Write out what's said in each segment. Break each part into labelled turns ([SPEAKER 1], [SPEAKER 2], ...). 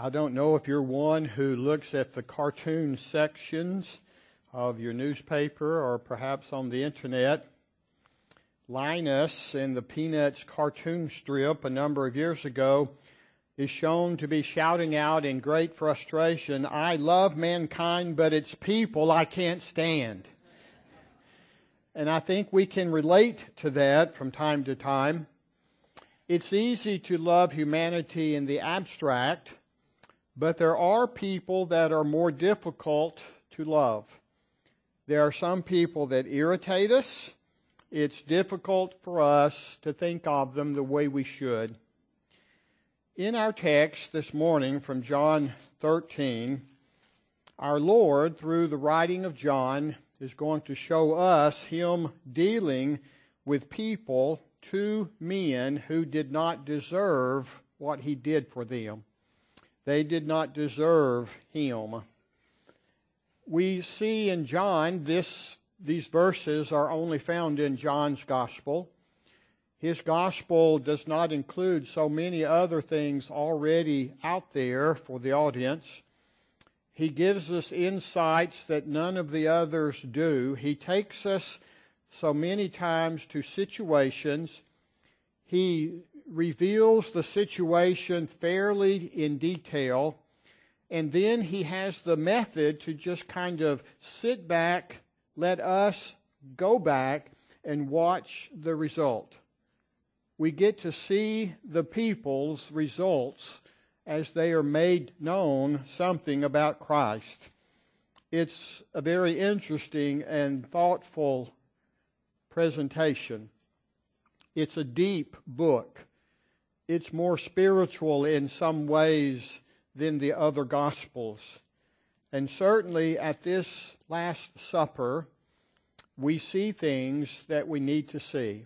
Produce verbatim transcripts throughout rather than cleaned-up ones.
[SPEAKER 1] I don't know if you're one who looks at the cartoon sections of your newspaper or perhaps on the internet. Linus in the Peanuts cartoon strip a number of years ago is shown to be shouting out in great frustration, "I love mankind, but it's people I can't stand." And I think we can relate to that from time to time. It's easy to love humanity in the abstract, but there are people that are more difficult to love. There are some people that irritate us. It's difficult for us to think of them the way we should. In our text this morning from John thirteen, our Lord, through the writing of John, is going to show us Him dealing with people, two men who did not deserve what He did for them. They did not deserve Him. We see in John, this, these verses are only found in John's Gospel. His Gospel does not include so many other things already out there for the audience. He gives us insights that none of the others do. He takes us so many times to situations. He reveals the situation fairly in detail, and then he has the method to just kind of sit back, let us go back and watch the result. We get to see the people's results as they are made known something about Christ. It's a very interesting and thoughtful presentation. It's a deep book. It's more spiritual in some ways than the other Gospels. And certainly at this Last Supper, we see things that we need to see.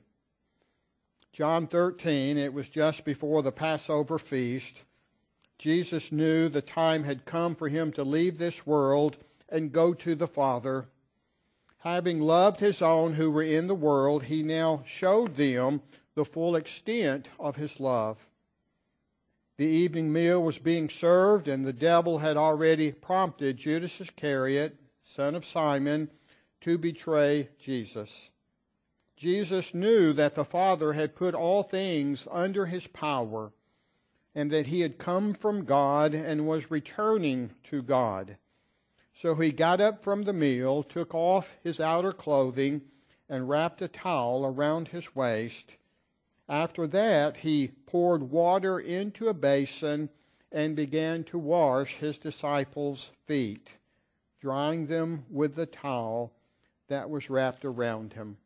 [SPEAKER 1] John thirteen, it was just before the Passover feast. Jesus knew the time had come for Him to leave this world and go to the Father. Having loved His own who were in the world, He now showed them the full extent of His love. The evening meal was being served, and the devil had already prompted Judas Iscariot, son of Simon, to betray Jesus. Jesus knew that the Father had put all things under His power, and that He had come from God and was returning to God. So He got up from the meal, took off His outer clothing, and wrapped a towel around His waist. After that, He poured water into a basin and began to wash His disciples' feet, drying them with the towel that was wrapped around Him.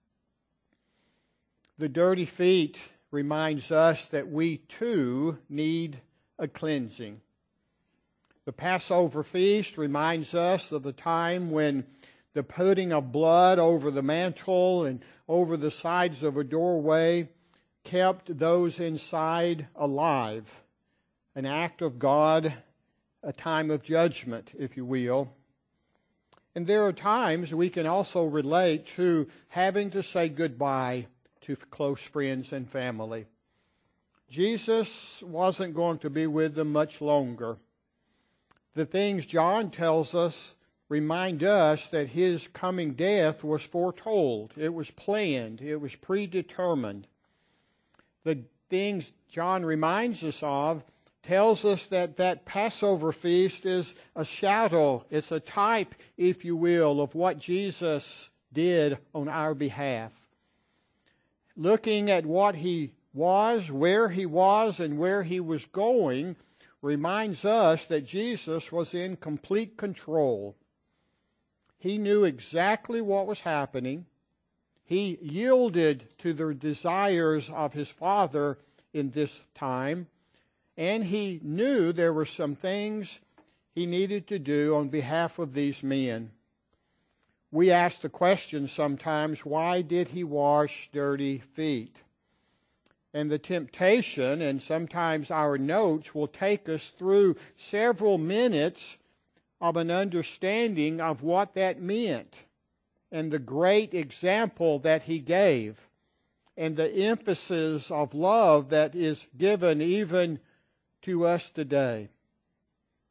[SPEAKER 1] The dirty feet reminds us that we too need a cleansing. The Passover feast reminds us of the time when the putting of blood over the mantle and over the sides of a doorway kept those inside alive. An act of God, a time of judgment, if you will. And there are times we can also relate to having to say goodbye to close friends and family. Jesus wasn't going to be with them much longer. The things John tells us remind us that His coming death was foretold. It was planned. It was predetermined. The things John reminds us of tells us that that Passover feast is a shadow. It's a type, if you will, of what Jesus did on our behalf. Looking at what He was, where He was, and where He was going reminds us that Jesus was in complete control. He knew exactly what was happening. He yielded to the desires of His Father in this time, and He knew there were some things He needed to do on behalf of these men. We ask the question sometimes, why did He wash dirty feet? And the temptation, and sometimes our notes, will take us through several minutes of an understanding of what that meant, and the great example that He gave, and the emphasis of love that is given even to us today.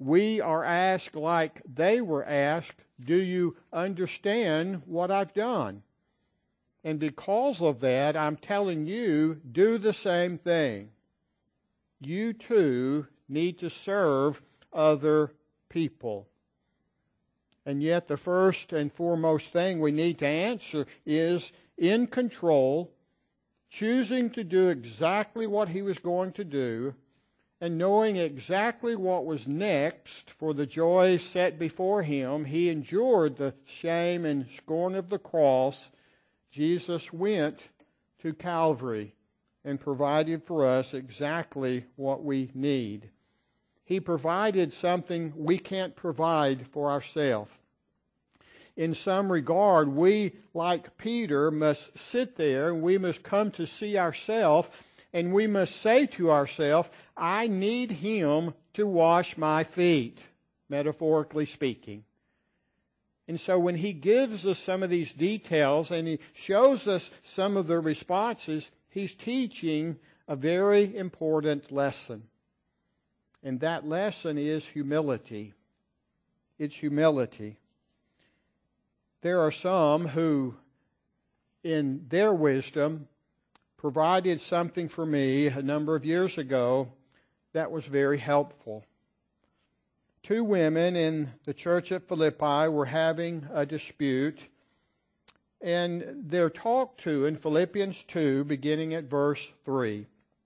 [SPEAKER 1] we are asked like they were asked, do you understand what I've done? And because of that, I'm telling you, do the same thing. You too need to serve other people. And yet the first and foremost thing we need to answer is in control, choosing to do exactly what he was going to do, and knowing exactly what was next for the joy set before him. He endured the shame and scorn of the cross. Jesus went to Calvary and provided for us exactly what we need. He provided something we can't provide for ourselves. In some regard, we, like Peter, must sit there and we must come to see ourselves, and we must say to ourselves, I need him to wash my feet, metaphorically speaking. And so when he gives us some of these details and he shows us some of the responses, he's teaching a very important lesson. And that lesson is humility. It's humility. There are some who, in their wisdom, provided something for me a number of years ago that was very helpful. Two women in the church at Philippi were having a dispute, and they're talked to in Philippians two, beginning at verse three.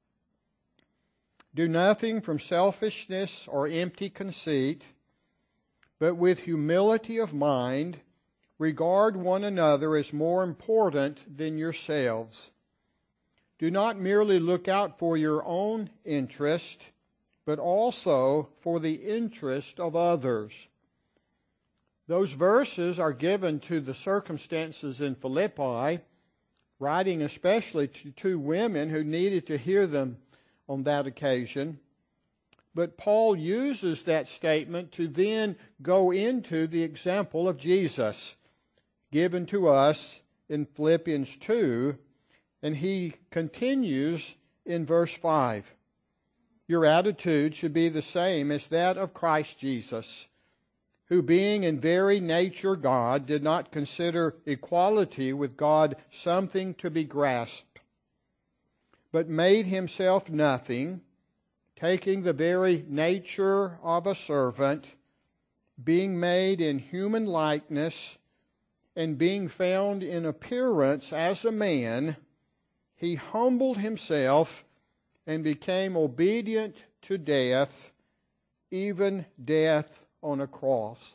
[SPEAKER 1] Do nothing from selfishness or empty conceit, but with humility of mind, regard one another as more important than yourselves. Do not merely look out for your own interest, but also for the interest of others. Those verses are given to the circumstances in Philippi, writing especially to two women who needed to hear them on that occasion. But Paul uses that statement to then go into the example of Jesus given to us in Philippians two, and he continues in verse five. Your attitude should be the same as that of Christ Jesus, who being in very nature God, did not consider equality with God something to be grasped, but made himself nothing, taking the very nature of a servant, being made in human likeness, and being found in appearance as a man, he humbled himself and became obedient to death, even death on a cross.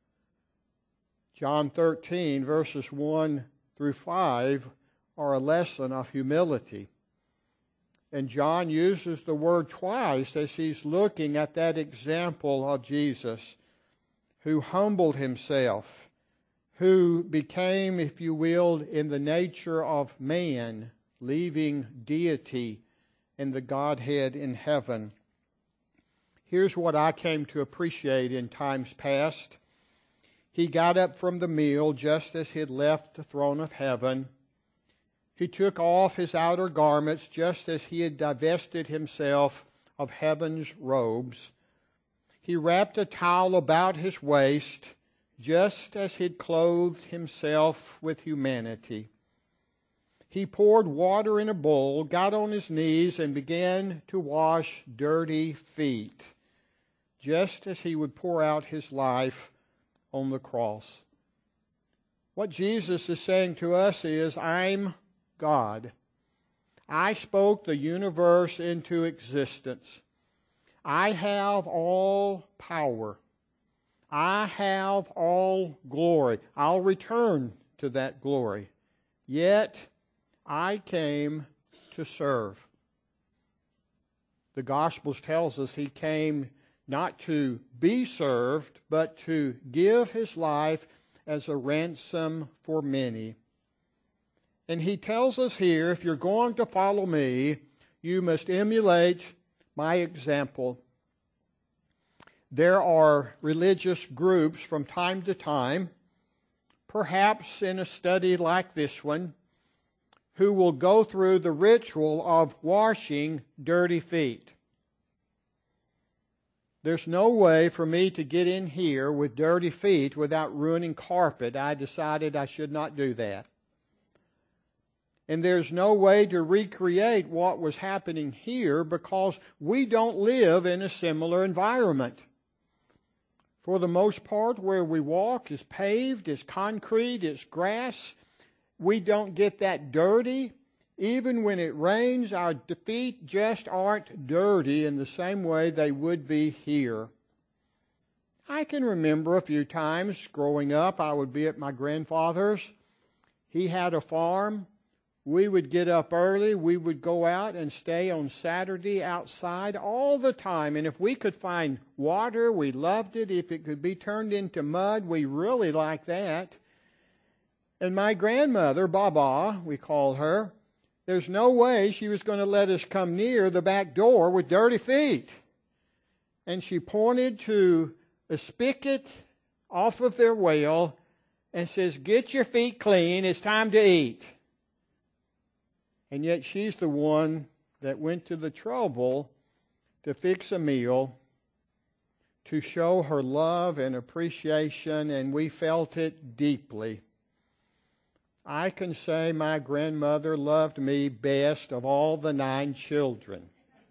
[SPEAKER 1] John thirteen, verses one through five, are a lesson of humility. And John uses the word twice as he's looking at that example of Jesus, who humbled himself, who became, if you will, in the nature of man, leaving deity and the Godhead in heaven. Here's what I came to appreciate in times past. He got up from the meal just as he had left the throne of heaven. He took off his outer garments just as he had divested himself of heaven's robes. He wrapped a towel about his waist just as he had clothed himself with humanity. He poured water in a bowl, got on his knees, and began to wash dirty feet, just as he would pour out his life on the cross. What Jesus is saying to us is, I'm God. I spoke the universe into existence. I have all power. I have all glory. I'll return to that glory. Yet, I came to serve. The Gospels tells us he came not to be served, but to give his life as a ransom for many. And he tells us here, if you're going to follow me, you must emulate my example. There are religious groups from time to time, perhaps in a study like this one, who will go through the ritual of washing dirty feet. There's no way for me to get in here with dirty feet without ruining carpet. I decided I should not do that. And there's no way to recreate what was happening here because we don't live in a similar environment. For the most part, where we walk is paved, is concrete, is grass. We don't get that dirty. Even when it rains, our feet just aren't dirty in the same way they would be here. I can remember a few times growing up, I would be at my grandfather's. He had a farm. We would get up early. We would go out and stay on Saturday outside all the time. And if we could find water, we loved it. If it could be turned into mud, we really liked that. And my grandmother, Baba, we call her, there's no way she was going to let us come near the back door with dirty feet. And she pointed to a spigot off of their well and says, "Get your feet clean, it's time to eat." And yet she's the one that went to the trouble to fix a meal, to show her love and appreciation, and we felt it deeply. I can say my grandmother loved me best of all the nine children.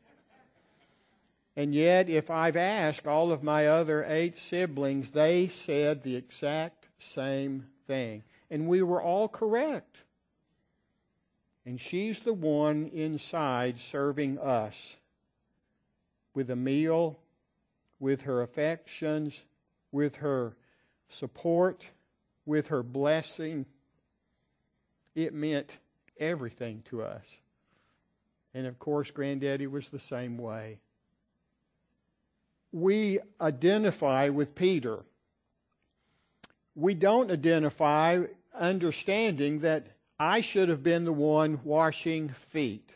[SPEAKER 1] And yet, if I've asked all of my other eight siblings, they said the exact same thing. And we were all correct. And she's the one inside serving us with a meal, with her affections, with her support, with her blessing. It meant everything to us. And of course, Granddaddy was the same way. We identify with Peter. We don't identify understanding that I should have been the one washing feet.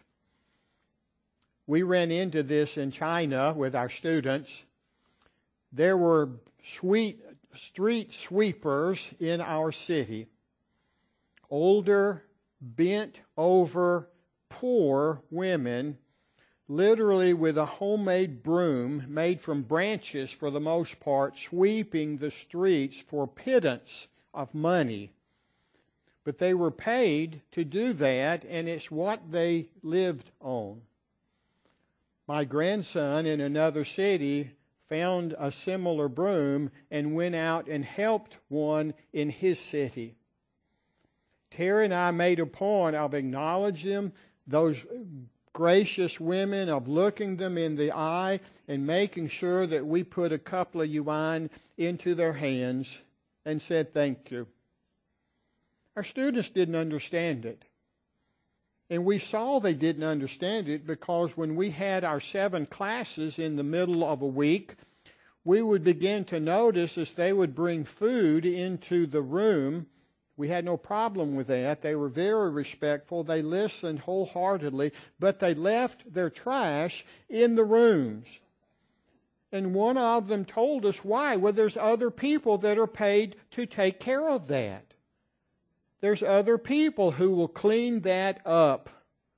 [SPEAKER 1] We ran into this in China with our students. There were sweet street sweepers in our city. Older, bent over, poor women, literally with a homemade broom made from branches for the most part, sweeping the streets for pittance of money. But they were paid to do that, and it's what they lived on. My grandson in another city found a similar broom and went out and helped one in his city. Terry and I made a point of acknowledging them, those gracious women, of looking them in the eye and making sure that we put a couple of yuan into their hands and said thank you. Our students didn't understand it. And we saw they didn't understand it because when we had our seven classes in the middle of a week, we would begin to notice as they would bring food into the room. We had no problem with that. They were very respectful. They listened wholeheartedly, but they left their trash in the rooms. And one of them told us why. Well, there's other people that are paid to take care of that. There's other people who will clean that up.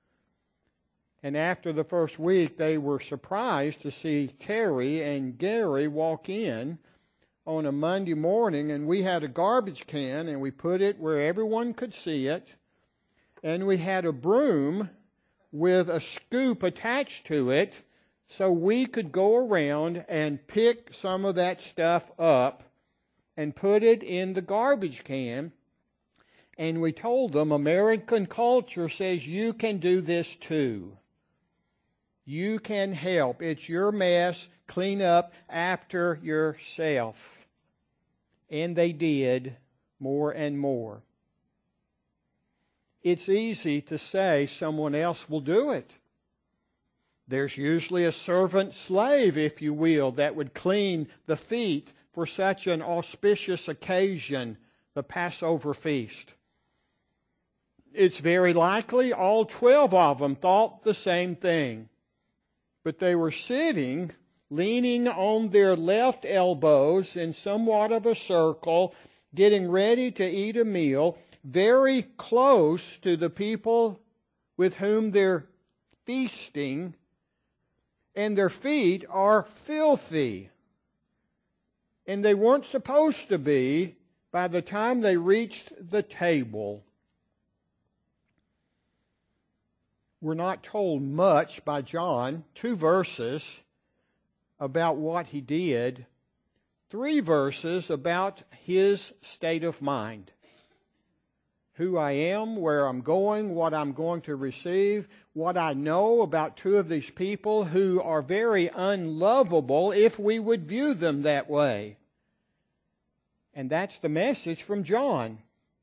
[SPEAKER 1] And after the first week, they were surprised to see Terry and Gary walk in on a Monday morning, and we had a garbage can, and we put it where everyone could see it, and we had a broom with a scoop attached to it, so we could go around and pick some of that stuff up and put it in the garbage can. And we told them, American culture says you can do this too. You can help. It's your mess. Clean up after yourself. And they did more and more. It's easy to say someone else will do it. There's usually a servant slave, if you will, that would clean the feet for such an auspicious occasion, the Passover feast. It's very likely all twelve of them thought the same thing. But they were sitting, leaning on their left elbows in somewhat of a circle, getting ready to eat a meal, very close to the people with whom they're feasting. and their feet are filthy. And they weren't supposed to be by the time they reached the table. We're not told much by John, two verses about what he did, three verses about his state of mind. Who I am, where I'm going, what I'm going to receive, what I know about two of these people who are very unlovable if we would view them that way. And that's the message from John,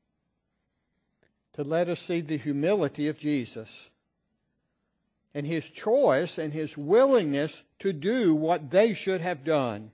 [SPEAKER 1] to let us see the humility of Jesus and his choice and his willingness to do what they should have done.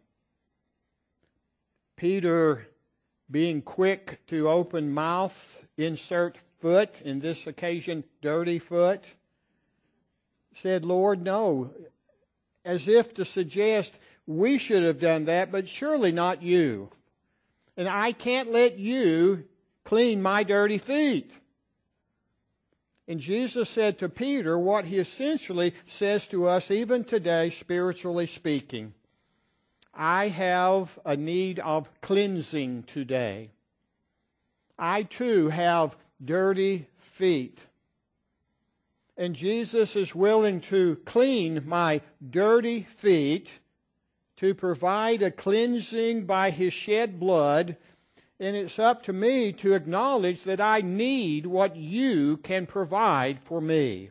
[SPEAKER 1] Peter, being quick to open mouth, insert foot, in this occasion dirty foot, said, Lord, no, as if to suggest we should have done that, but surely not you. And I can't let you clean my dirty feet. And Jesus said to Peter what he essentially says to us even today, spiritually speaking. I have a need of cleansing today. I too have dirty feet. And Jesus is willing to clean my dirty feet, to provide a cleansing by his shed blood. And it's up to me to acknowledge that I need what you can provide for me.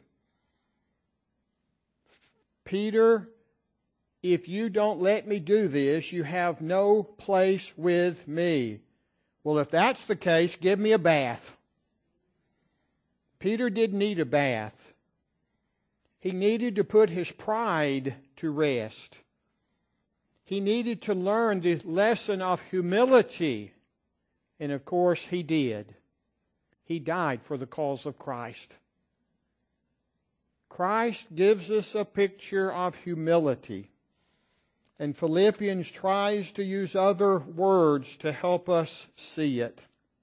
[SPEAKER 1] Peter, if you don't let me do this, you have no place with me. Well, if that's the case, give me a bath. Peter didn't need a bath. He needed to put his pride to rest. He needed to learn the lesson of humility. And of course, he did. He died for the cause of Christ. Christ gives us a picture of humility. And Philippians tries to use other words to help us see it.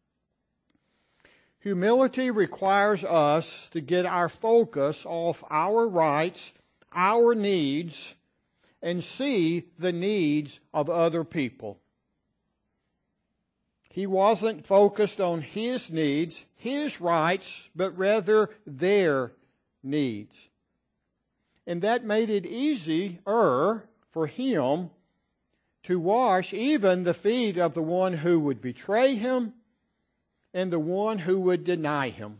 [SPEAKER 1] Humility requires us to get our focus off our rights, our needs, and see the needs of other people. He wasn't focused on his needs, his rights, but rather their needs. And that made it easier for him to wash even the feet of the one who would betray him and the one who would deny him.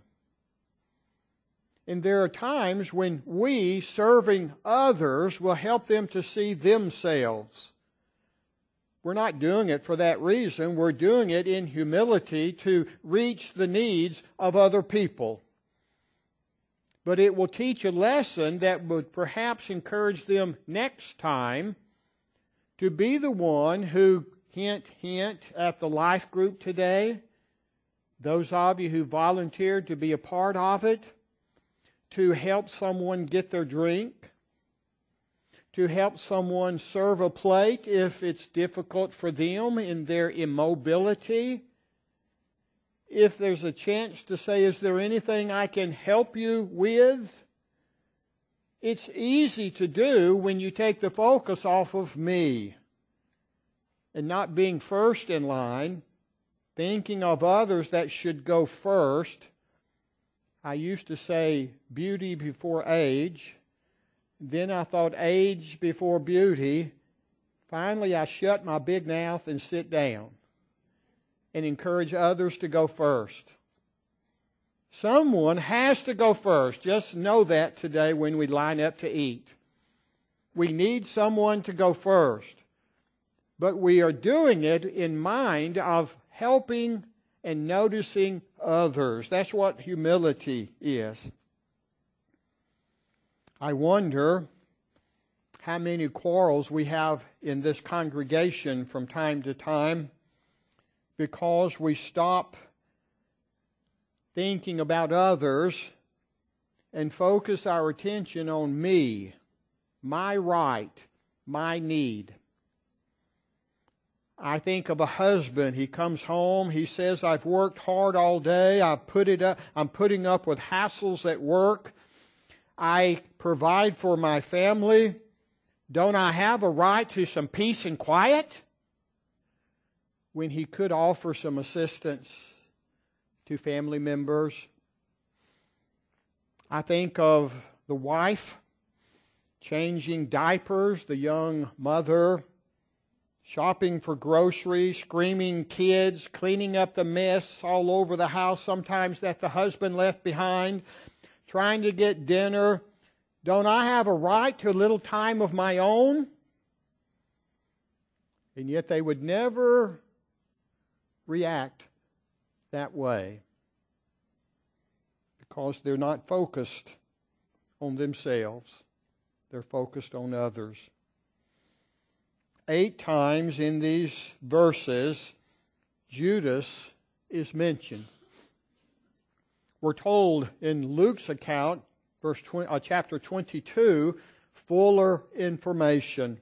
[SPEAKER 1] And there are times when we, serving others, will help them to see themselves. We're not doing it for that reason. We're doing it in humility to reach the needs of other people. But it will teach a lesson that would perhaps encourage them next time to be the one who, hint, hint, at the life group today, those of you who volunteered to be a part of it, to help someone get their drink, to help someone serve a plate if it's difficult for them in their immobility. If there's a chance to say, is there anything I can help you with? It's easy to do when you take the focus off of me and not being first in line, thinking of others that should go first. I used to say beauty before age. Then I thought age before beauty. Finally, I shut my big mouth and sit down and encourage others to go first. Someone has to go first. Just know that today when we line up to eat. We need someone to go first. But we are doing it in mind of helping and noticing others. That's what humility is. I wonder how many quarrels we have in this congregation from time to time because we stop thinking about others and focus our attention on me, my right, my need. I think of a husband. He comes home. He says, I've worked hard all day. I've put it up. I'm putting up with hassles at work. I provide for my family. Don't I have a right to some peace and quiet? When he could offer some assistance to family members. I think of the wife changing diapers, the young mother shopping for groceries, screaming kids, cleaning up the mess all over the house, sometimes that the husband left behind, trying to get dinner. Don't I have a right to a little time of my own? And yet they would never react that way because they're not focused on themselves. They're focused on others. Eight times in these verses, Judas is mentioned. We're told in Luke's account, verse twenty, uh, chapter twenty-two, fuller information.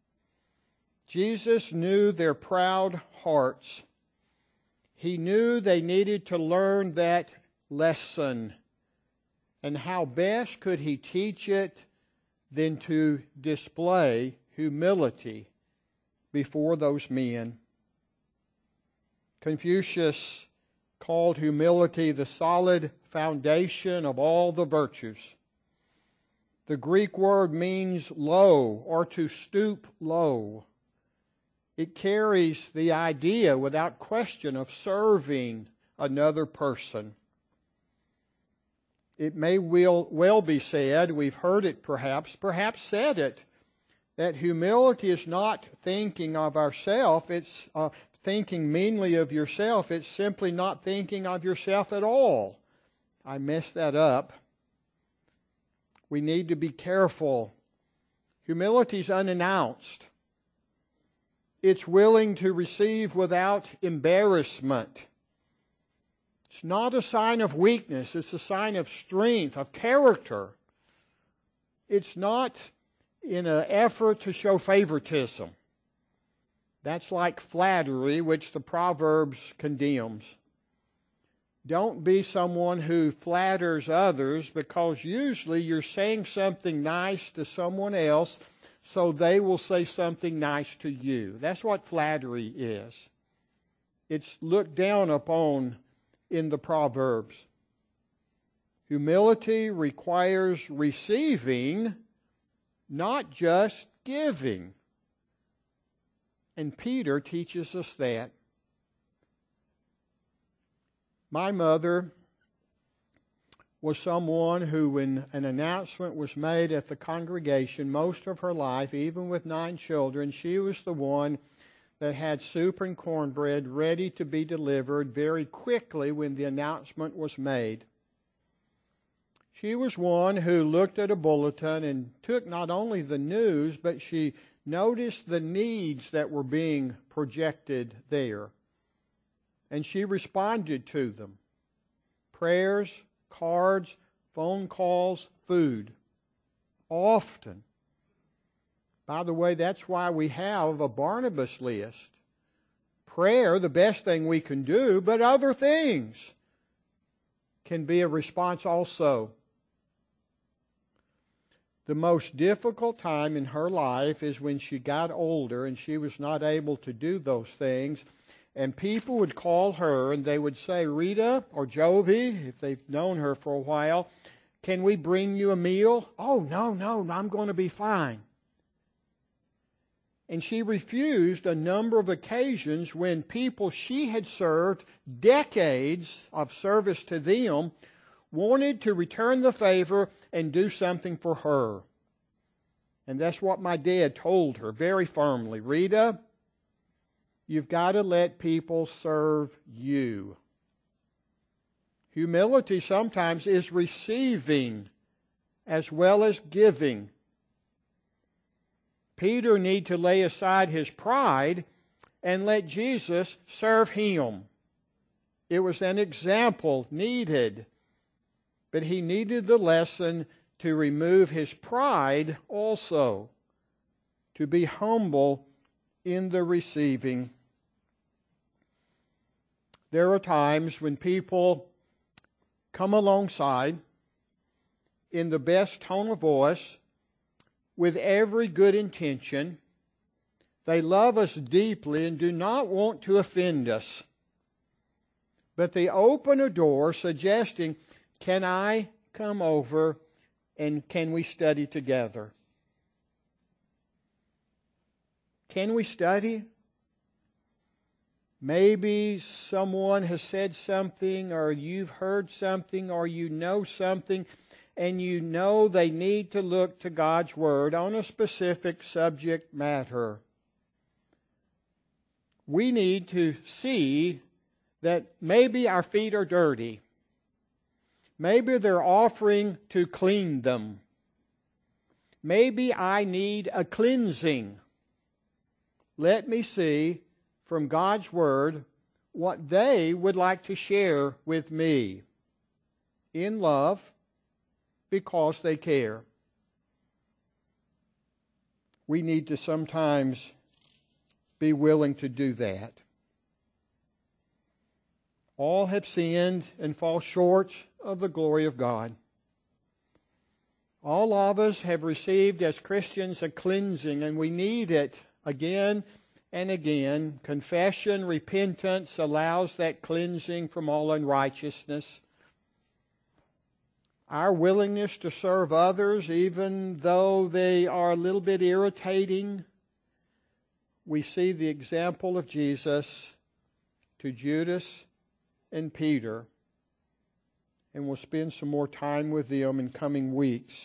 [SPEAKER 1] Jesus knew their proud hearts. He knew they needed to learn that lesson. And how best could he teach it than to display humility before those men? Confucius called humility the solid foundation of all the virtues. The Greek word means low or to stoop low. It carries the idea without question of serving another person. It may well, well be said, we've heard it perhaps, perhaps said it, that humility is not thinking of ourself, it's uh, thinking meanly of yourself, it's simply not thinking of yourself at all. I messed that up. We need to be careful. Humility is unannounced. It's willing to receive without embarrassment. It's not a sign of weakness. It's a sign of strength, of character. It's not in an effort to show favoritism. That's like flattery, which the Proverbs condemns. Don't be someone who flatters others, because usually you're saying something nice to someone else so they will say something nice to you. That's what flattery is. It's looked down upon in the Proverbs. Humility requires receiving, not just giving. And Peter teaches us that. My mother was someone who, when an announcement was made at the congregation, most of her life, even with nine children, she was the one that had soup and cornbread ready to be delivered very quickly when the announcement was made. She was one who looked at a bulletin and took not only the news, but she noticed the needs that were being projected there. And she responded to them. Prayers, cards, phone calls, food. Often. By the way, that's why we have a Barnabas list. Prayer, the best thing we can do, but other things can be a response also. The most difficult time in her life is when she got older and she was not able to do those things. And people would call her and they would say, Rita or Joby, if they've known her for a while, can we bring you a meal? Oh, no, no, I'm going to be fine. And she refused a number of occasions when people she had served decades of service to them wanted to return the favor and do something for her. And that's what my dad told her very firmly. Rita, you've got to let people serve you. Humility sometimes is receiving as well as giving. Peter needed to lay aside his pride and let Jesus serve him. It was an example needed. But he needed the lesson to remove his pride also, to be humble in the receiving. There are times when people come alongside in the best tone of voice with every good intention. They love us deeply and do not want to offend us. But they open a door suggesting, can I come over and can we study together? Can we study? Maybe someone has said something, or you've heard something, or you know something, and you know they need to look to God's Word on a specific subject matter. We need to see that maybe our feet are dirty. Maybe they're offering to clean them. Maybe I need a cleansing. Let me see from God's Word what they would like to share with me in love because they care. We need to sometimes be willing to do that. All have sinned and fall short of the glory of God. All of us have received as Christians a cleansing, and we need it again and again. Confession, repentance allows that cleansing from all unrighteousness. Our willingness to serve others, even though they are a little bit irritating. We see the example of Jesus to Judas and Peter, and we'll spend some more time with them in coming weeks.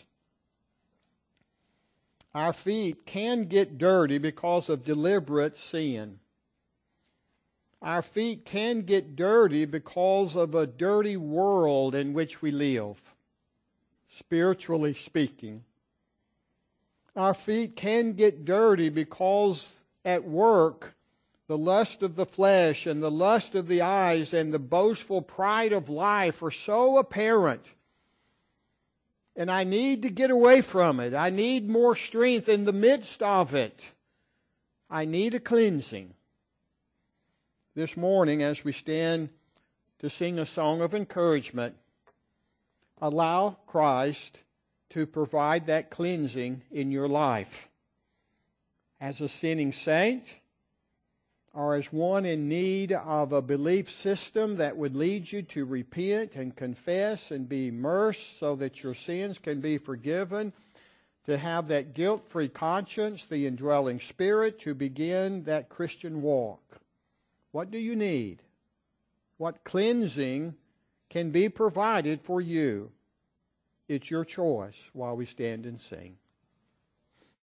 [SPEAKER 1] Our feet can get dirty because of deliberate sin. Our feet can get dirty because of a dirty world in which we live, spiritually speaking. Our feet can get dirty because at work the lust of the flesh and the lust of the eyes and the boastful pride of life are so apparent. And I need to get away from it. I need more strength in the midst of it. I need a cleansing. This morning, as we stand to sing a song of encouragement, allow Christ to provide that cleansing in your life. As a sinning saint, or as one in need of a belief system that would lead you to repent and confess and be immersed so that your sins can be forgiven, to have that guilt-free conscience, the indwelling Spirit, to begin that Christian walk. What do you need? What cleansing can be provided for you? It's your choice while we stand and sing.